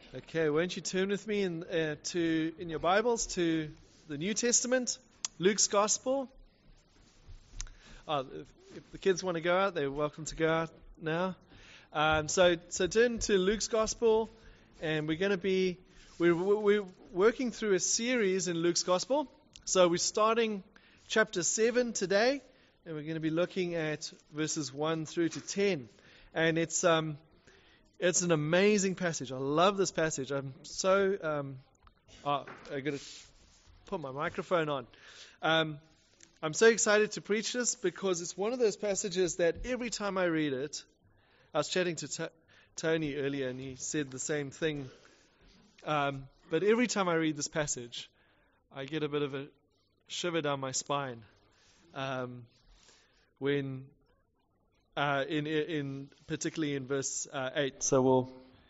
Okay, won't you turn with me in your Bibles to the New Testament, Luke's Gospel. If the kids want to go out, they're welcome to go out now. So turn to Luke's Gospel, and we're working through a series in Luke's Gospel. So we're starting chapter 7 today, and we're going to be looking at verses 1 through to 10, and it's an amazing passage. I love this passage. I'm so... I've got to put my microphone on. I'm so excited to preach this because it's one of those passages that every time I read it, I was chatting to Tony earlier and he said the same thing. But every time I read this passage, I get a bit of a shiver down my spine. Particularly in verse 8. So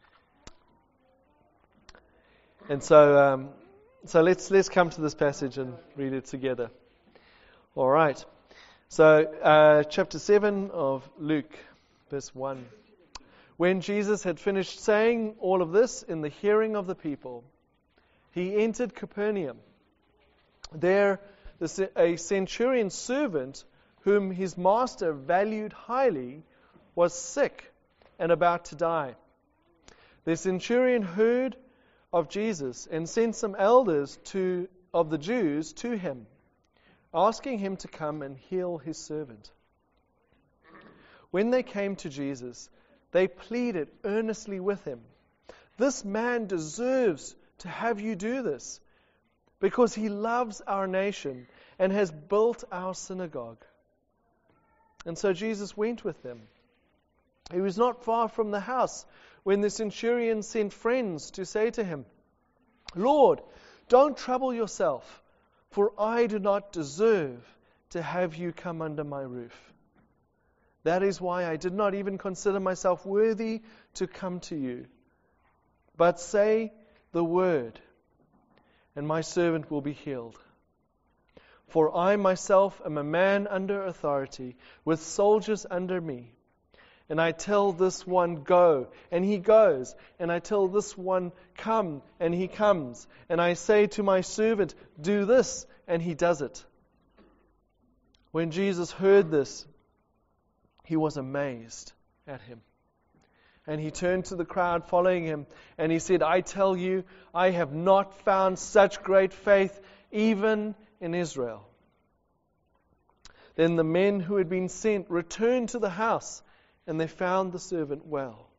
let's come to this passage and read it together. All right. So chapter 7 of Luke, verse 1. When Jesus had finished saying all of this in the hearing of the people, he entered Capernaum. There, a centurion's servant, whom his master valued highly, was sick and about to die. The centurion heard of Jesus and sent some elders of the Jews to him, asking him to come and heal his servant. When they came to Jesus, they pleaded earnestly with him, "This man deserves to have you do this, because he loves our nation and has built our synagogue." And so Jesus went with them. He was not far from the house when the centurion sent friends to say to him, "Lord, don't trouble yourself, for I do not deserve to have you come under my roof. That is why I did not even consider myself worthy to come to you. But say the word, and my servant will be healed. For I myself am a man under authority, with soldiers under me. And I tell this one, go, and he goes. And I tell this one, come, and he comes. And I say to my servant, do this, and he does it." When Jesus heard this, he was amazed at him. And he turned to the crowd following him, and he said, "I tell you, I have not found such great faith even in Israel." Then the men who had been sent returned to the house, and they found the servant well.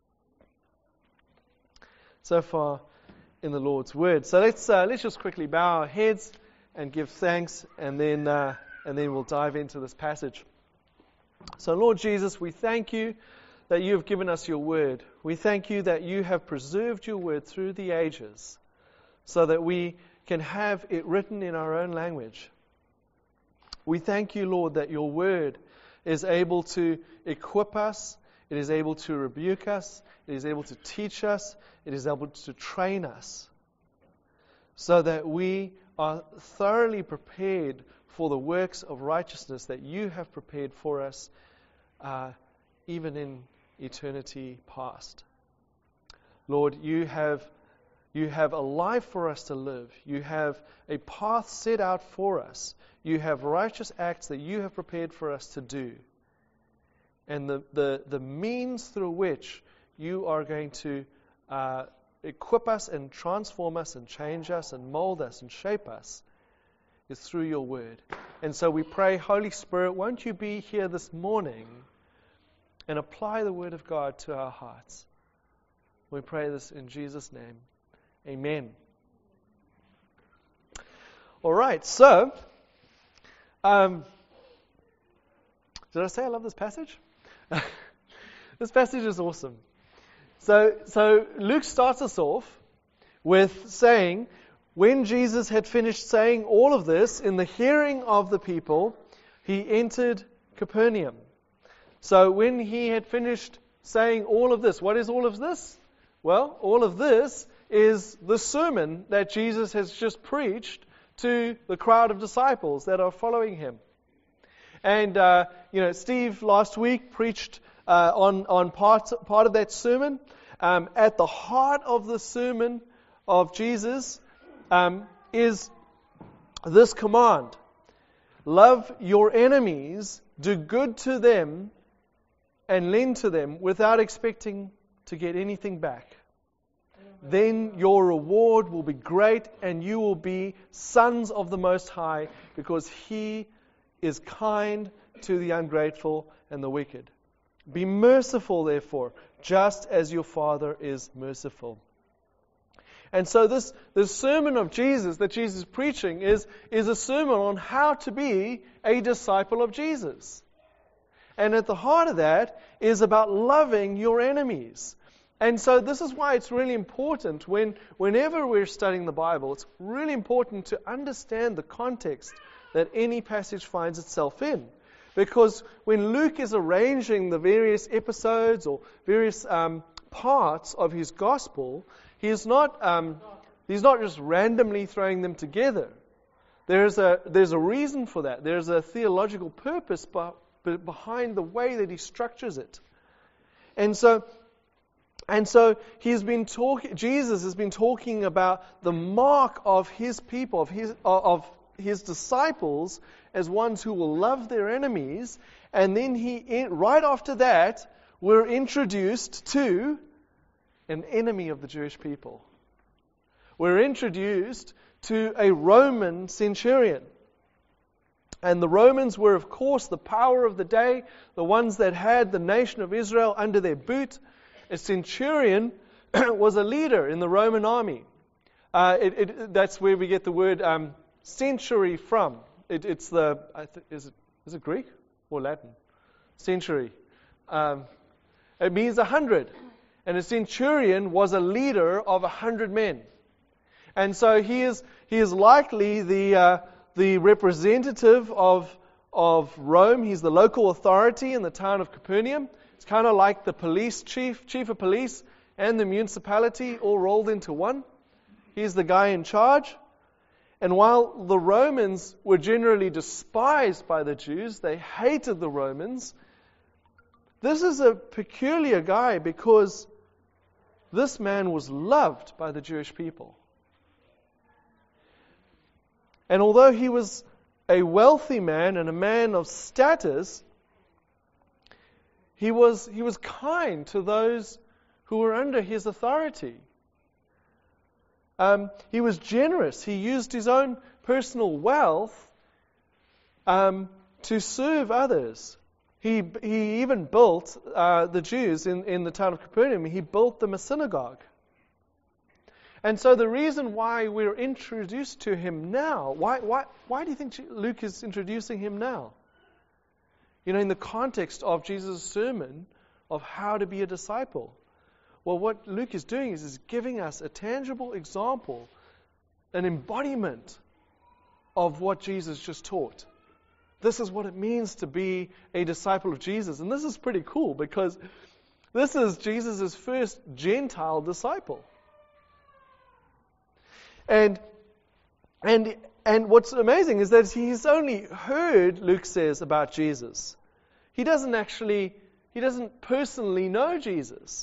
So far in the Lord's word. So let's just quickly bow our heads and give thanks, and then we'll dive into this passage. So Lord Jesus, we thank you that you have given us your word. We thank you that you have preserved your word through the ages, so that we can have it written in our own language. We thank you, Lord, that your word is able to equip us, it is able to rebuke us, it is able to teach us, it is able to train us, so that we are thoroughly prepared for the works of righteousness that you have prepared for us, even in eternity past. Lord, you have a life for us to live. You have a path set out for us. You have righteous acts that you have prepared for us to do. And the means through which you are going to equip us and transform us and change us and mold us and shape us is through your word. And so we pray, Holy Spirit, won't you be here this morning and apply the word of God to our hearts? We pray this in Jesus' name. Amen. All right, so did I say I love this passage? This passage is awesome. So Luke starts us off with saying, when Jesus had finished saying all of this in the hearing of the people, he entered Capernaum. So when he had finished saying all of this, what is all of this? Well, all of this is the sermon that Jesus has just preached to the crowd of disciples that are following him. And, Steve last week preached on part of that sermon. at the heart of the sermon of Jesus is this command: love your enemies, do good to them, and lend to them without expecting to get anything back. Then your reward will be great, and you will be sons of the Most High, because He is kind to the ungrateful and the wicked. Be merciful, therefore, just as your Father is merciful. And so this sermon of Jesus that Jesus is preaching is a sermon on how to be a disciple of Jesus. And at the heart of that is about loving your enemies. And so this is why it's really important whenever we're studying the Bible, it's really important to understand the context that any passage finds itself in. Because when Luke is arranging the various episodes or various parts of his gospel, he's not just randomly throwing them together. There's a reason for that. There's a theological purpose behind the way that he structures it. And so Jesus has been talking about the mark of his people, of his disciples, as ones who will love their enemies. And then right after that, we're introduced to an enemy of the Jewish people. We're introduced to a Roman centurion. And the Romans were, of course, the power of the day, the ones that had the nation of Israel under their boot. A centurion was a leader in the Roman army. That's where we get the word century from. Is it Greek or Latin? Century. It means 100. And a centurion was a leader of 100 men. And so he is likely the representative of Rome. He's the local authority in the town of Capernaum. It's kind of like the police chief of police, and the municipality all rolled into one. He's the guy in charge. And while the Romans were generally despised by the Jews, they hated the Romans, this is a peculiar guy because this man was loved by the Jewish people. And although he was a wealthy man and a man of status, he was kind to those who were under his authority. He was generous. He used his own personal wealth to serve others. He even built the Jews in the town of Capernaum. He built them a synagogue. And so the reason why we're introduced to him now, why do you think Luke is introducing him now? You know, in the context of Jesus' sermon of how to be a disciple. Well, what Luke is doing is giving us a tangible example, an embodiment of what Jesus just taught. This is what it means to be a disciple of Jesus. And this is pretty cool because this is Jesus' first Gentile disciple. And what's amazing is that he's only heard, Luke says, about Jesus. He doesn't personally know Jesus.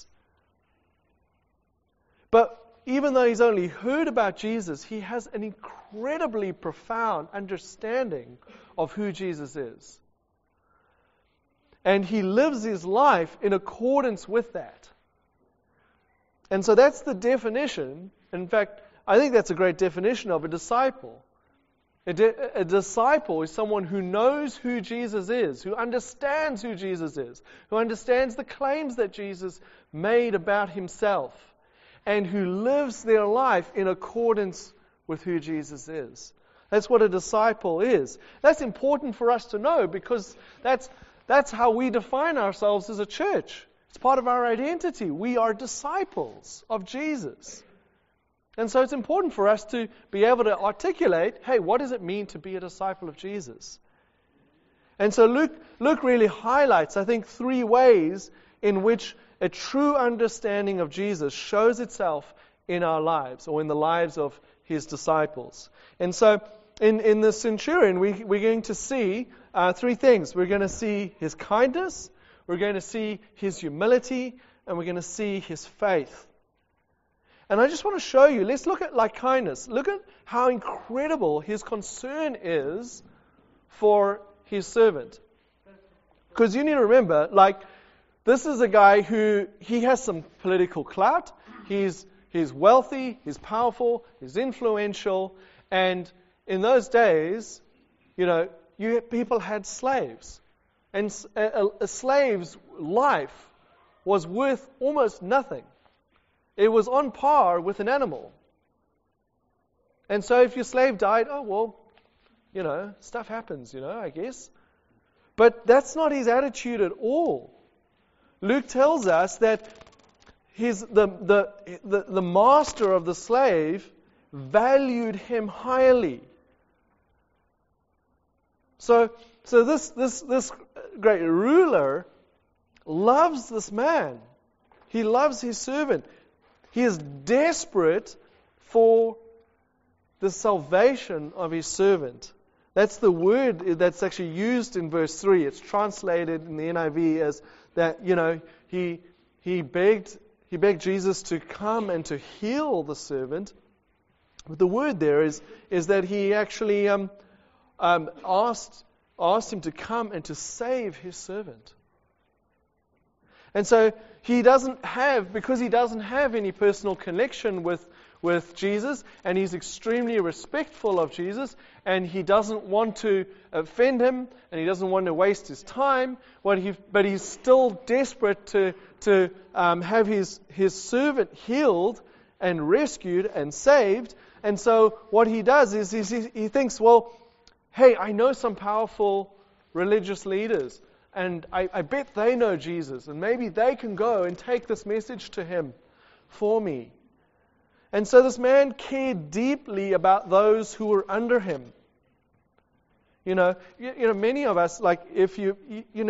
But even though he's only heard about Jesus, he has an incredibly profound understanding of who Jesus is. And he lives his life in accordance with that. And so that's the definition. In fact, I think that's a great definition of a disciple. A disciple is someone who knows who Jesus is, who understands who Jesus is, who understands the claims that Jesus made about himself, and who lives their life in accordance with who Jesus is. That's what a disciple is. That's important for us to know because that's how we define ourselves as a church. It's part of our identity. We are disciples of Jesus. And so it's important for us to be able to articulate, hey, what does it mean to be a disciple of Jesus? And so Luke really highlights, I think, 3 ways in which a true understanding of Jesus shows itself in our lives, or in the lives of his disciples. And so in the centurion, we're going to see 3 things. We're going to see his kindness, we're going to see his humility, and we're going to see his faith. And I just want to show you, let's look at like kindness. Look at how incredible his concern is for his servant. Because you need to remember, like, this is a guy who, he has some political clout. He's wealthy, he's powerful, he's influential. And in those days, people had slaves. And a slave's life was worth almost nothing. It was on par with an animal. And so if your slave died, stuff happens, I guess. But that's not his attitude at all. Luke tells us that the master of the slave valued him highly. So this great ruler loves this man. He loves his servant. He is desperate for the salvation of his servant. That's the word that's actually used in verse 3. It's translated in the NIV as that, he begged Jesus to come and to heal the servant. But the word there is that he actually asked him to come and to save his servant. And so because he doesn't have any personal connection with Jesus, and he's extremely respectful of Jesus, and he doesn't want to offend him, and he doesn't want to waste his time, but he's still desperate to have his servant healed and rescued and saved. And so what he does is he thinks, well, hey, I know some powerful religious leaders, and I bet they know Jesus, and maybe they can go and take this message to him for me. And so this man cared deeply about those who were under him. Many of us, like if you've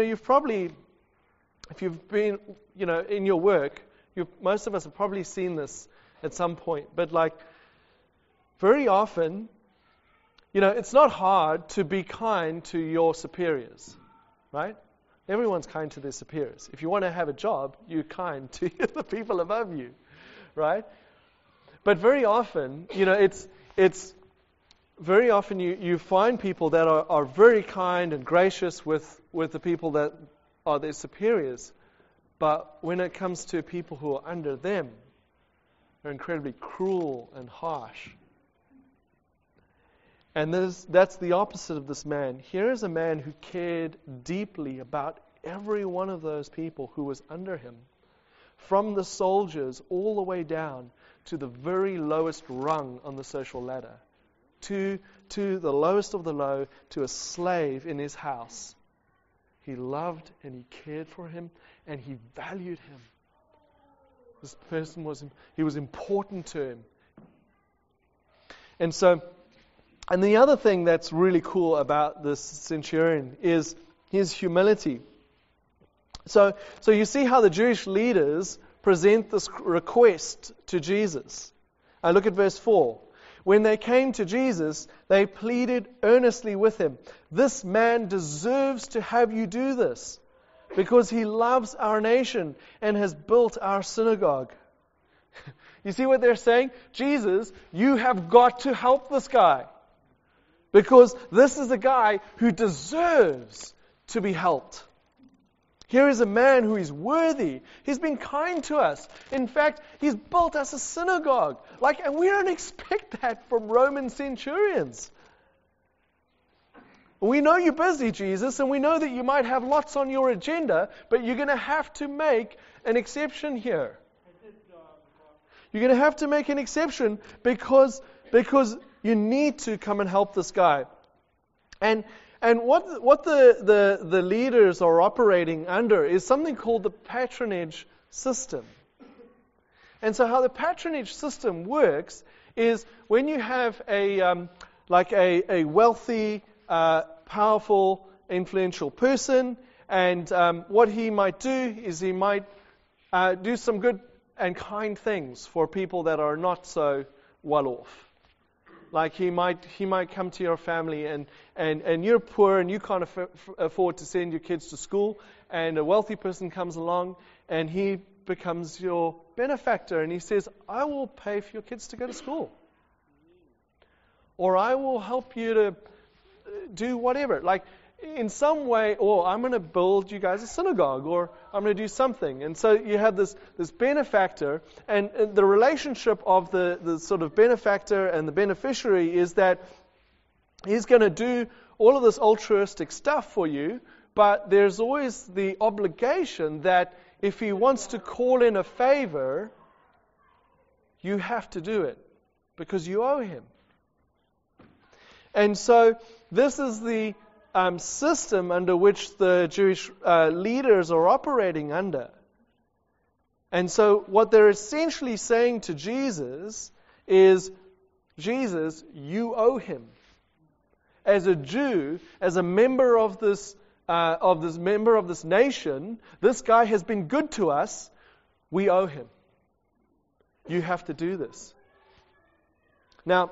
been, in your work, most of us have probably seen this at some point. But like very often, it's not hard to be kind to your superiors, right? Everyone's kind to their superiors. If you want to have a job, you're kind to the people above you, right? But very often, it's very often you find people that are very kind and gracious with the people that are their superiors. But when it comes to people who are under them, they're incredibly cruel and harsh. And that's the opposite of this man. Here is a man who cared deeply about every one of those people who was under him, from the soldiers all the way down to the very lowest rung on the social ladder, to the lowest of the low, to a slave in his house. He loved and he cared for him and he valued him. This person was important to him. And the other thing that's really cool about this centurion is his humility. So you see how the Jewish leaders present this request to Jesus. Look at verse 4. When they came to Jesus, they pleaded earnestly with him, "This man deserves to have you do this, because he loves our nation and has built our synagogue." You see what they're saying? Jesus, you have got to help this guy, because this is a guy who deserves to be helped. Here is a man who is worthy. He's been kind to us. In fact, he's built us a synagogue. And we don't expect that from Roman centurions. We know you're busy, Jesus, and we know that you might have lots on your agenda, but you're going to have to make an exception here. You're going to have to make an exception because you need to come and help this guy. And what the leaders are operating under is something called the patronage system. And so how the patronage system works is when you have a wealthy, powerful, influential person, and what he might do is he might do some good and kind things for people that are not so well off. Like he might come to your family and you're poor and you can't afford to send your kids to school, and a wealthy person comes along and he becomes your benefactor and he says, I will pay for your kids to go to school. Or I will help you to do whatever. Like, in some way, or I'm going to build you guys a synagogue, or I'm going to do something. And so you have this benefactor, and the relationship of the sort of benefactor and the beneficiary is that he's going to do all of this altruistic stuff for you, but there's always the obligation that if he wants to call in a favor, you have to do it because you owe him. And so this is the system under which the Jewish leaders are operating under. And so what they're essentially saying to Jesus is, Jesus, you owe him. As a Jew, as a member of this nation, this guy has been good to us. We owe him. You have to do this. Now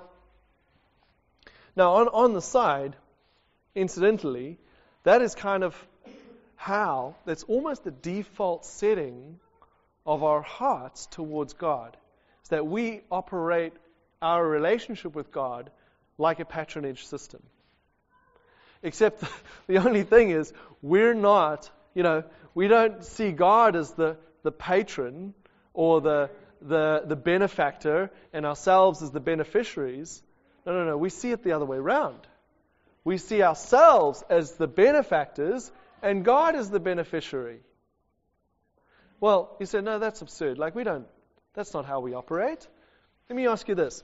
on the side, incidentally, that is kind of how, that's almost the default setting of our hearts towards God. It's that we operate our relationship with God like a patronage system. Except the only thing is, we're not, we don't see God as the patron or the benefactor and ourselves as the beneficiaries. No. We see it the other way around. We see ourselves as the benefactors and God as the beneficiary. Well, you say, no, that's absurd. That's not how we operate. Let me ask you this.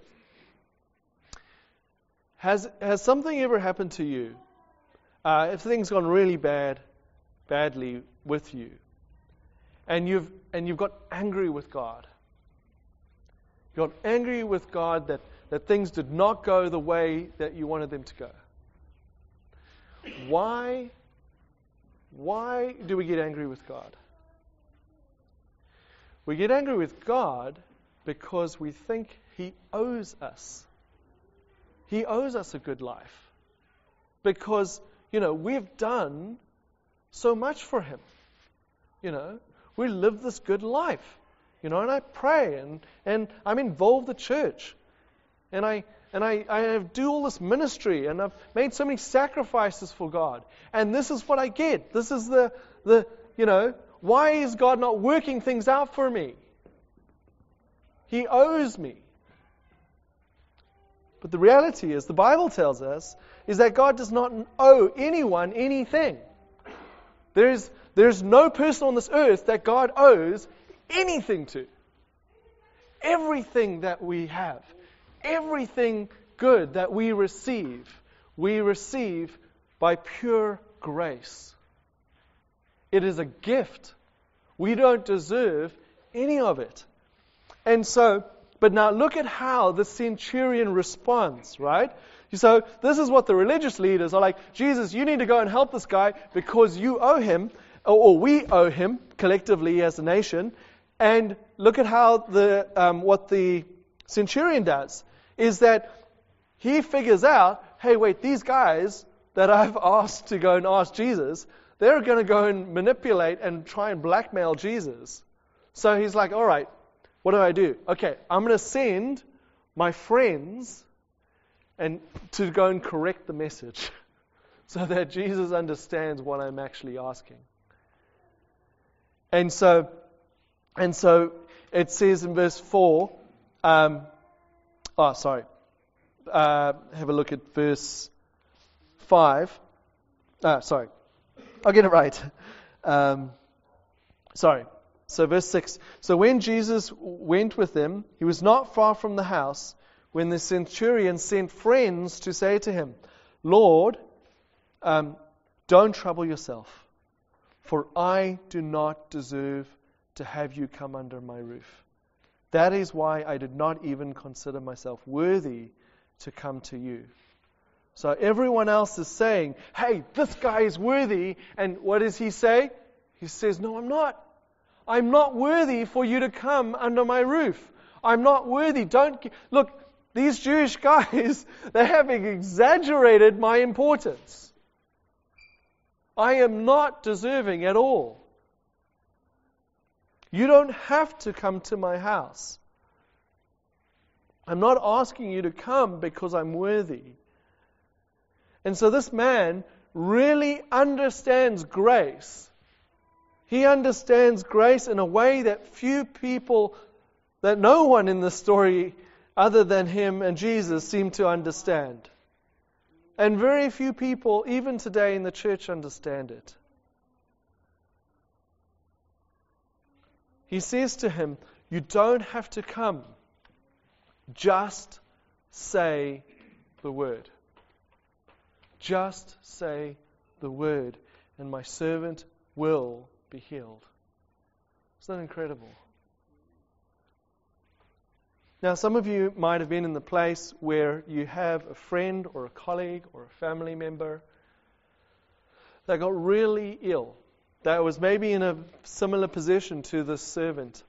Has something ever happened to you? If things gone really badly with you, and you've got angry with God. You got angry with God that things did not go the way that you wanted them to go. Why do we get angry with God? We get angry with God because we think He owes us. He owes us a good life. Because, we've done so much for Him. We live this good life. And I pray and I'm involved in the church. And I do all this ministry and I've made so many sacrifices for God. And this is what I get. This is why is God not working things out for me? He owes me. But the reality is, the Bible tells us, is that God does not owe anyone anything. There's no person on this earth that God owes anything to. Everything that we have, everything good that we receive by pure grace. It is a gift. We don't deserve any of it. And so, but now look at how the centurion responds, right? So this is what the religious leaders are like, Jesus, you need to go and help this guy because you owe him, or we owe him collectively as a nation. And look at how what the centurion does, is that he figures out, hey, wait, these guys that I've asked to go and ask Jesus, they're going to go and manipulate and try and blackmail Jesus. So he's like, all right, what do? Okay, I'm going to send my friends and to go and correct the message so that Jesus understands what I'm actually asking. And so it says in verse 4, have a look at verse 5. I'll get it right. So verse 6. So when Jesus went with them, he was not far from the house when the centurion sent friends to say to him, Lord, don't trouble yourself, for I do not deserve to have you come under my roof. That is why I did not even consider myself worthy to come to you. So everyone else is saying, hey, this guy is worthy. And what does he say? He says, no, I'm not. I'm not worthy for you to come under my roof. I'm not worthy. Look, these Jewish guys, they have exaggerated my importance. I am not deserving at all. You don't have to come to my house. I'm not asking you to come because I'm worthy. And so this man really understands grace. He understands grace in a way that that no one in the story other than him and Jesus seem to understand. And very few people, even today in the church, understand it. He says to him, you don't have to come. Just say the word. Just say the word, and my servant will be healed. Isn't that incredible? Now, some of you might have been in the place where you have a friend or a colleague or a family member that got really ill, that was maybe in a similar position to this servant,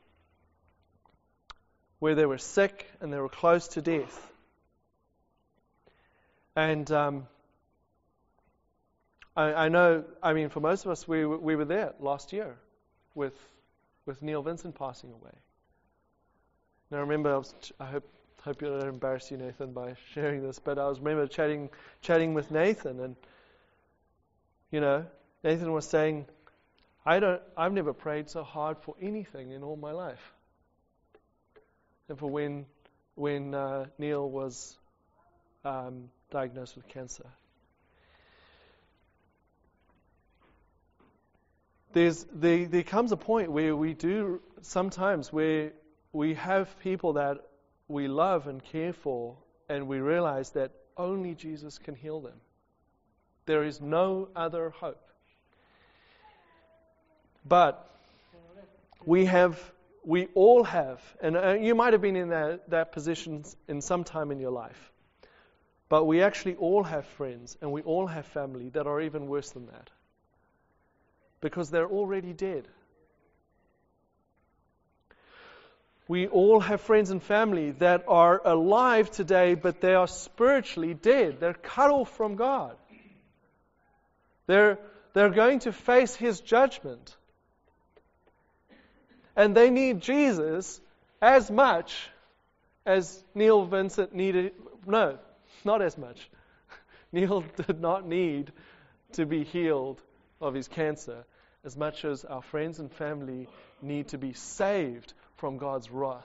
where they were sick and they were close to death. And I know, for most of us, we were there last year with Neil Vincent passing away. And I remember, I hope you don't embarrass you, Nathan, by sharing this, but I remember chatting with Nathan, and Nathan was saying, I've never prayed so hard for anything in all my life. And for when Neil was diagnosed with cancer. There comes a point where we have people that we love and care for, and we realize that only Jesus can heal them. There is no other hope. But we all have, and you might have been in that position in some time in your life, but we actually all have friends and we all have family that are even worse than that, because they're already dead. We all have friends and family that are alive today, but they are spiritually dead. They're cut off from God. They're going to face His judgment. And they need Jesus as much as Neil Vincent needed. No, not as much. Neil did not need to be healed of his cancer as much as our friends and family need to be saved from God's wrath.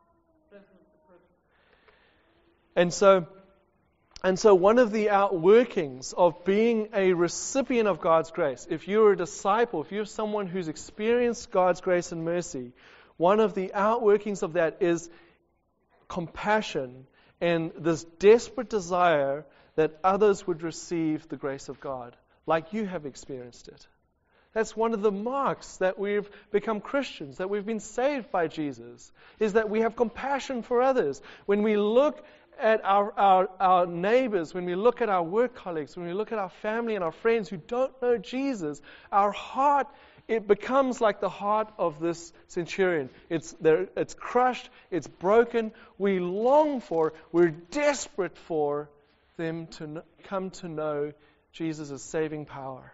And so one of the outworkings of being a recipient of God's grace, if you're a disciple, if you're someone who's experienced God's grace and mercy, one of the outworkings of that is compassion and this desperate desire that others would receive the grace of God, like you have experienced it. That's one of the marks that we've become Christians, that we've been saved by Jesus, is that we have compassion for others. When we look at our neighbors, when we look at our work colleagues, when we look at our family and our friends who don't know Jesus, our heart, it becomes like the heart of this centurion. It's crushed, it's broken. We long for, we're desperate for them to come to know Jesus' saving power.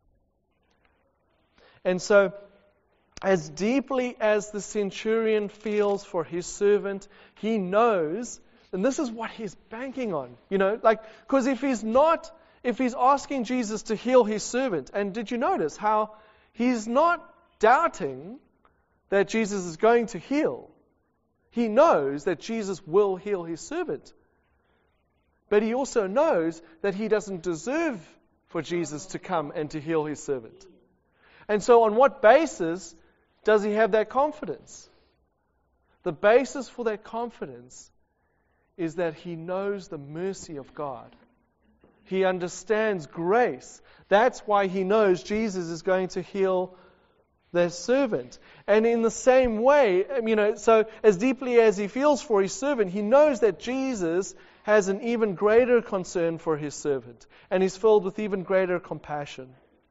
And so, as deeply as the centurion feels for his servant, he knows, and this is what he's banking on, because if he's asking Jesus to heal his servant, and did you notice how he's not doubting that Jesus is going to heal? He knows that Jesus will heal his servant. But he also knows that he doesn't deserve for Jesus to come and to heal his servant. And so on what basis does he have that confidence? The basis for that confidence is that he knows the mercy of God. He understands grace. That's why he knows Jesus is going to heal their servant. And in the same way, so as deeply as he feels for his servant, he knows that Jesus has an even greater concern for his servant, and is filled with even greater compassion.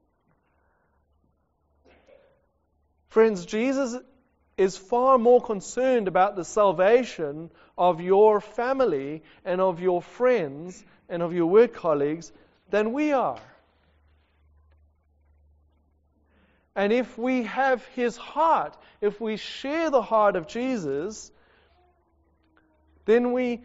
Friends, Jesus is far more concerned about the salvation of your family and of your friends and of your work colleagues than we are. And if we have His heart, if we share the heart of Jesus, then we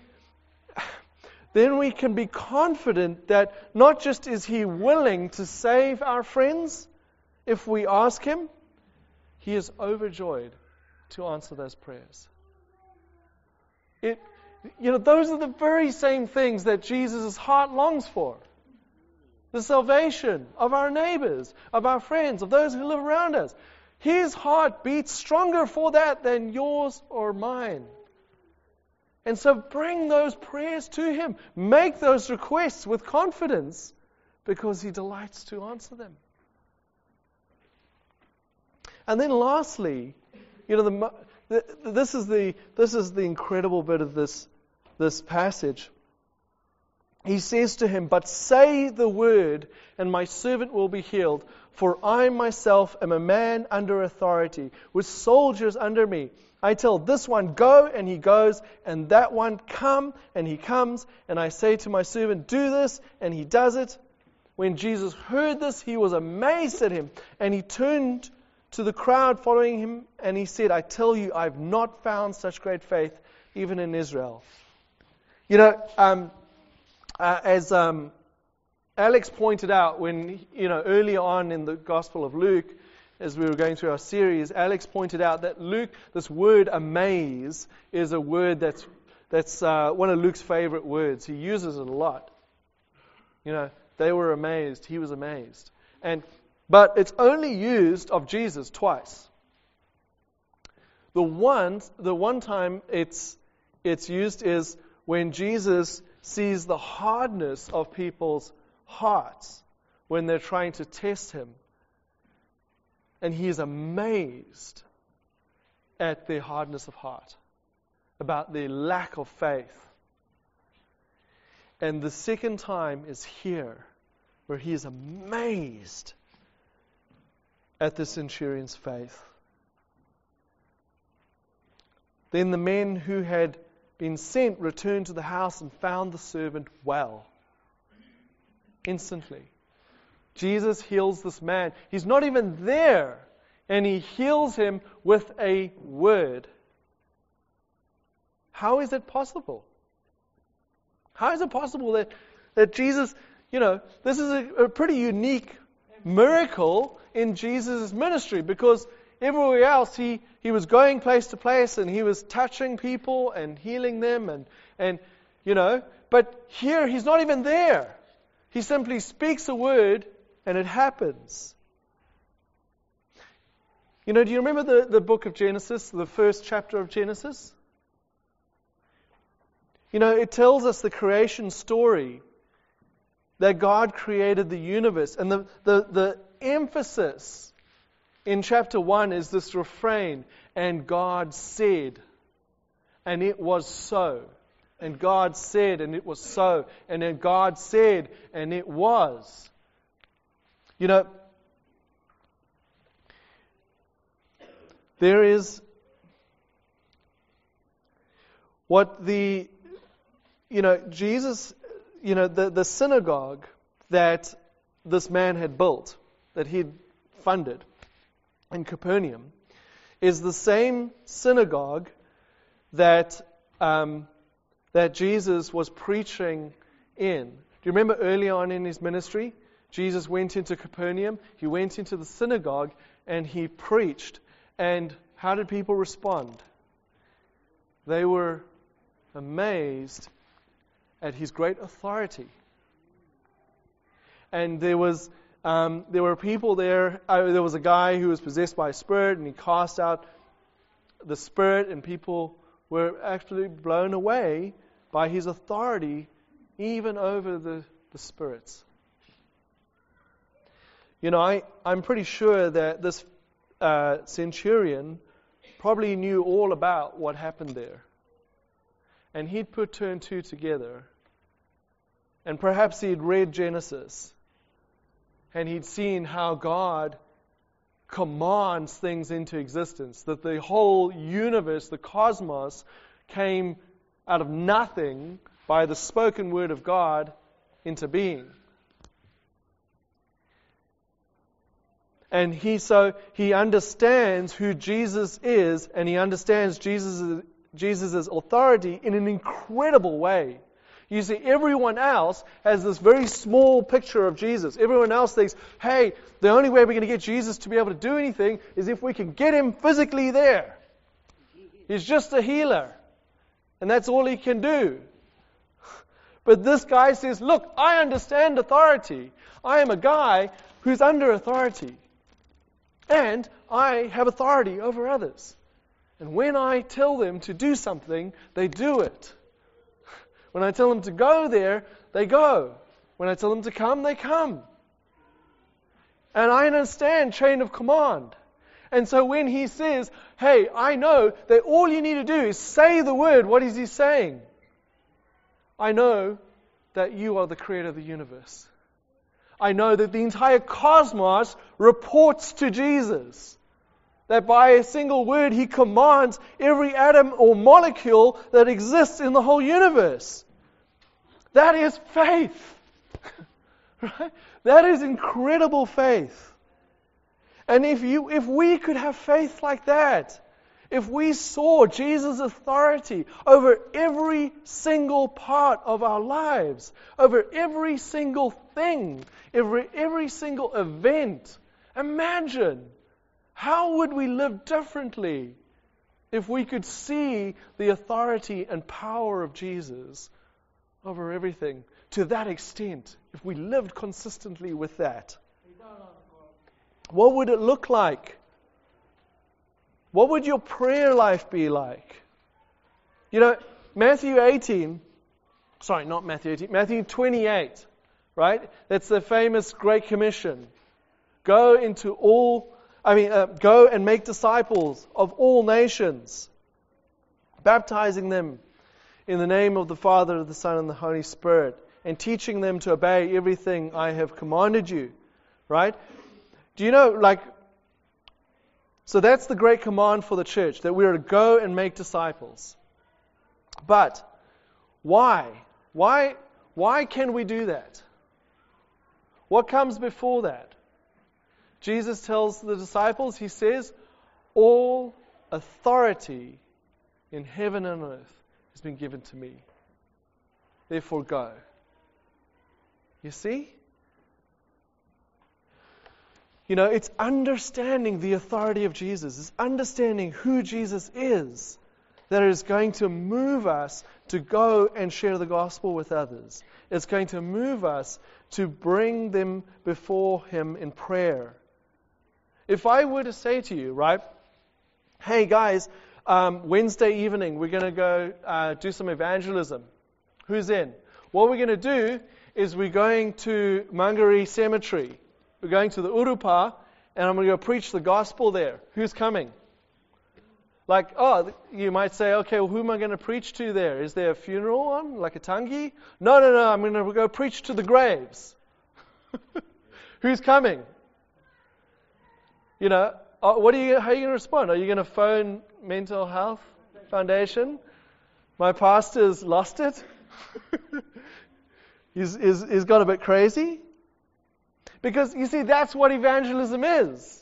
can be confident that not just is He willing to save our friends, if we ask Him, He is overjoyed to answer those prayers. Those are the very same things that Jesus' heart longs for. The salvation of our neighbors, of our friends, of those who live around us. His heart beats stronger for that than yours or mine. And so bring those prayers to Him. Make those requests with confidence because He delights to answer them. And then lastly, this is the incredible bit of this passage. He says to him, "But say the word, and my servant will be healed. For I myself am a man under authority, with soldiers under me. I tell this one, go, and he goes, and that one, come, and he comes. And I say to my servant, do this, and he does it." When Jesus heard this, He was amazed at him, and He turned to the crowd following Him, and He said, "I tell you, I've not found such great faith, even in Israel." As Alex pointed out when, earlier on in the Gospel of Luke, as we were going through our series, Alex pointed out that Luke, this word amaze, is a word that's one of Luke's favorite words. He uses it a lot. They were amazed. He was amazed. But it's only used of Jesus twice. The one time it's used is when Jesus sees the hardness of people's hearts when they're trying to test Him. And He is amazed at their hardness of heart, about their lack of faith. And the second time is here, where He is amazed at the centurion's faith. Then the men who had been sent returned to the house and found the servant well. Instantly. Jesus heals this man. He's not even there, and He heals him with a word. How is it possible? How is it possible that Jesus, this is a pretty unique miracle in Jesus' ministry, because everywhere else He was going place to place and He was touching people and healing them and but here He's not even there. He simply speaks a word and it happens. Do you remember the book of Genesis, the first chapter of Genesis? It tells us the creation story, that God created the universe, and the emphasis in chapter 1 is this refrain, "And God said, and it was so. And God said, and it was so. And then God said, and it was." There is what Jesus, the synagogue that this man had built, that he'd funded in Capernaum, is the same synagogue that Jesus was preaching in. Do you remember early on in His ministry, Jesus went into Capernaum, He went into the synagogue, and He preached. And how did people respond? They were amazed at His great authority. And there were people there. There was a guy who was possessed by a spirit, and he cast out the spirit, and people were actually blown away by His authority, even over the spirits. I'm pretty sure that this centurion probably knew all about what happened there. And he'd put two and two together. And perhaps he'd read Genesis. And he'd seen how God commands things into existence. That the whole universe, the cosmos, came out of nothing by the spoken word of God into being. And he understands who Jesus is, and he understands Jesus' authority in an incredible way. You see, everyone else has this very small picture of Jesus. Everyone else thinks, hey, the only way we're going to get Jesus to be able to do anything is if we can get him physically there. He's just a healer. And that's all he can do. But this guy says, look, I understand authority. I am a guy who's under authority. And I have authority over others. And when I tell them to do something, they do it. When I tell them to go there, they go. When I tell them to come, they come. And I understand chain of command. And so when he says, hey, I know that all you need to do is say the word, what is he saying? I know that you are the creator of the universe. I know that the entire cosmos reports to Jesus. That by a single word he commands every atom or molecule that exists in the whole universe. That is faith. Right? That is incredible faith. And if we could have faith like that, if we saw Jesus' authority over every single part of our lives, over every single thing, every single event, imagine, how would we live differently if we could see the authority and power of Jesus over everything to that extent, if we lived consistently with that? What would it look like? What would your prayer life be like? You know, Matthew 28, right? That's the famous Great Commission. Go and make disciples of all nations, baptizing them in the name of the Father, the Son, and the Holy Spirit, and teaching them to obey everything I have commanded you. Right? Do you know, so that's the great command for the church, that we are to go and make disciples. But why? Why can we do that? What comes before that? Jesus tells the disciples, he says, all authority in heaven and earth has been given to me. Therefore go. You see? You know, it's understanding the authority of Jesus. It's understanding who Jesus is that is going to move us to go and share the gospel with others. It's going to move us to bring them before Him in prayer. If I were to say to you, right, hey guys, Wednesday evening we're going to go do some evangelism. Who's in? What we're going to do is we're going to Mangere Cemetery. We're going to the Urupa, and I'm going to go preach the gospel there. Who's coming? You might say, okay, well, who am I going to preach to there? Is there a funeral on, like a tangi? No, I'm going to go preach to the graves. Who's coming? You know, how are you going to respond? Are you going to phone Mental Health Foundation? My pastor's lost it. He's got a bit crazy. Because, you see, that's what evangelism is.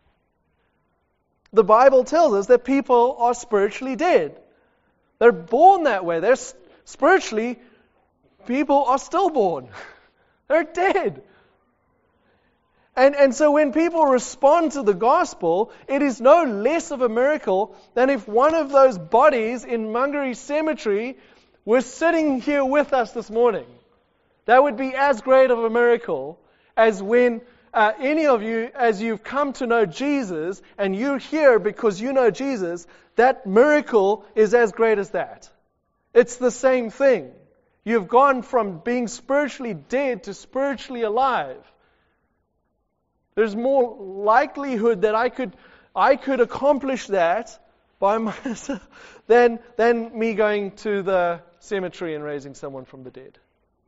The Bible tells us that people are spiritually dead. They're born that way. They're spiritually, people are stillborn. They're dead. And so when people respond to the gospel, it is no less of a miracle than if one of those bodies in Mangere Cemetery were sitting here with us this morning. That would be as great of a miracle as when any of you, as you've come to know Jesus, and you're here because you know Jesus, that miracle is as great as that. It's the same thing. You've gone from being spiritually dead to spiritually alive. There's more likelihood that I could accomplish that by myself than me going to the cemetery and raising someone from the dead.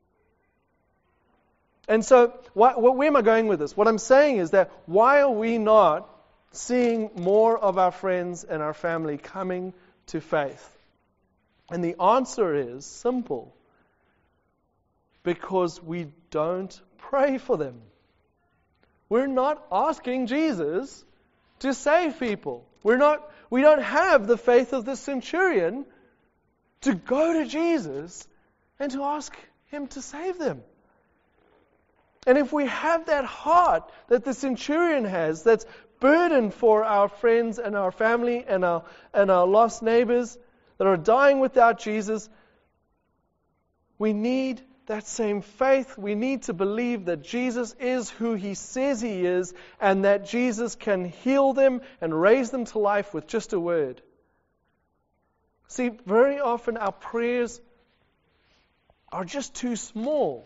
And so, where am I going with this? What I'm saying is that why are we not seeing more of our friends and our family coming to faith? And the answer is simple. Because we don't pray for them. we're not asking Jesus to save people. We don't have the faith of the centurion to go to Jesus and to ask Him to save them. And if we have that heart that the centurion has, that's burdened for our friends and our family and our lost neighbors that are dying without Jesus, we need that same faith. We need to believe that Jesus is who He says He is, and that Jesus can heal them and raise them to life with just a word. See, very often our prayers are just too small,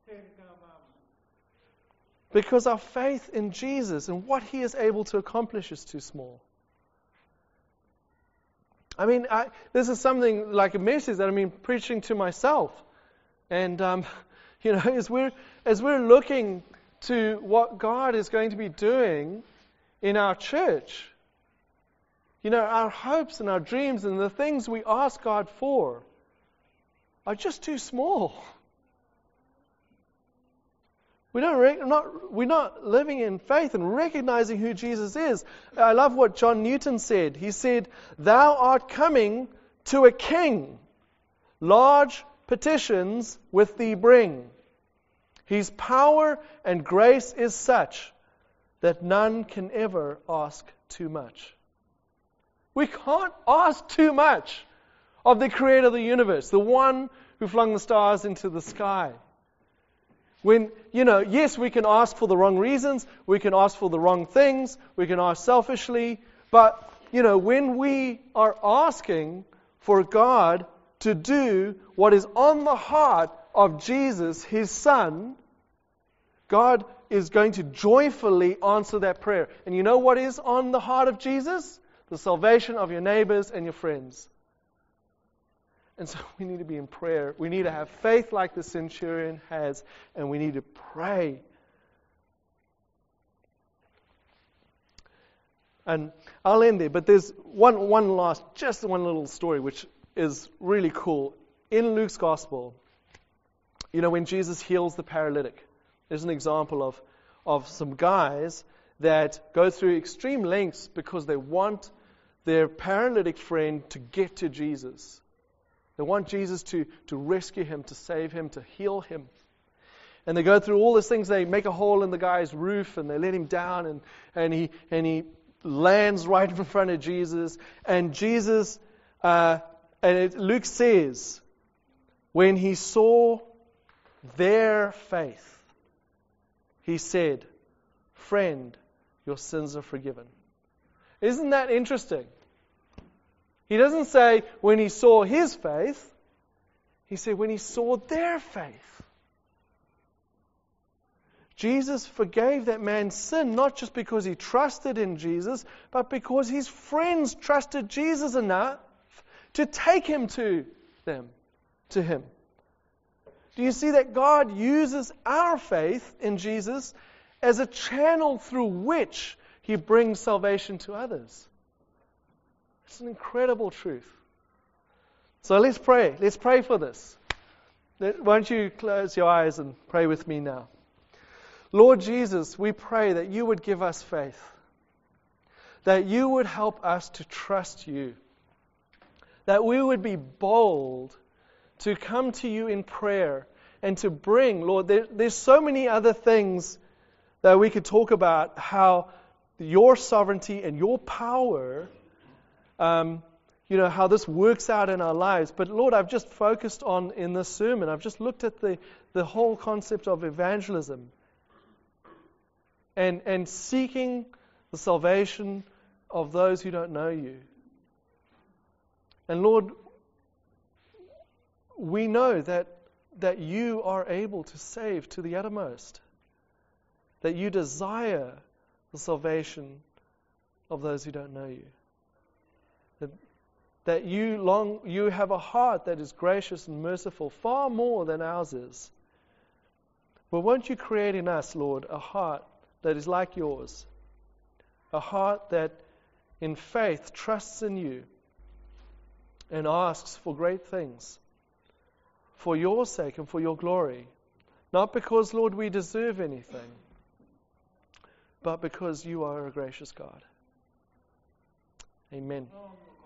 because our faith in Jesus and what He is able to accomplish is too small. I mean, this is something like a message that I've been preaching to myself. And, as we're looking to what God is going to be doing in our church, our hopes and our dreams and the things we ask God for are just too small. We're not living in faith and recognizing who Jesus is. I love what John Newton said. He said, "Thou art coming to a king. Large petitions with thee bring. His power and grace is such that none can ever ask too much." We can't ask too much of the Creator of the universe, the one who flung the stars into the sky. When, yes, we can ask for the wrong reasons, we can ask for the wrong things, we can ask selfishly, but, when we are asking for God to do what is on the heart of Jesus, His Son, God is going to joyfully answer that prayer. And you know what is on the heart of Jesus? The salvation of your neighbors and your friends. And so we need to be in prayer. We need to have faith like the centurion has, and we need to pray. And I'll end there, but there's one little story which is really cool. In Luke's Gospel, when Jesus heals the paralytic, there's an example of some guys that go through extreme lengths because they want their paralytic friend to get to Jesus. They want Jesus to rescue him, to save him, to heal him. And they go through all these things. They make a hole in the guy's roof and they let him down, and he lands right in front of Jesus. And Jesus, Luke says, when He saw their faith, He said, "Friend, your sins are forgiven." Isn't that interesting? He doesn't say when He saw his faith. He said when He saw their faith. Jesus forgave that man's sin not just because he trusted in Jesus, but because his friends trusted Jesus enough to take him to Him. Do you see that God uses our faith in Jesus as a channel through which He brings salvation to others? It's an incredible truth. So let's pray. Let's pray for this. Why don't you close your eyes and pray with me now? Lord Jesus, we pray that You would give us faith, that You would help us to trust You, that we would be bold to come to You in prayer and to bring, Lord, there's so many other things that we could talk about, how Your sovereignty and Your power, how this works out in our lives. But Lord, I've just focused on, in this sermon, I've just looked at the whole concept of evangelism and seeking the salvation of those who don't know You. And Lord, we know that You are able to save to the uttermost, that You desire the salvation of those who don't know You. That You have a heart that is gracious and merciful, far more than ours is. But won't You create in us, Lord, a heart that is like Yours, a heart that in faith trusts in You and asks for great things for Your sake and for Your glory, not because, Lord, we deserve anything, but because you are a gracious God. Amen.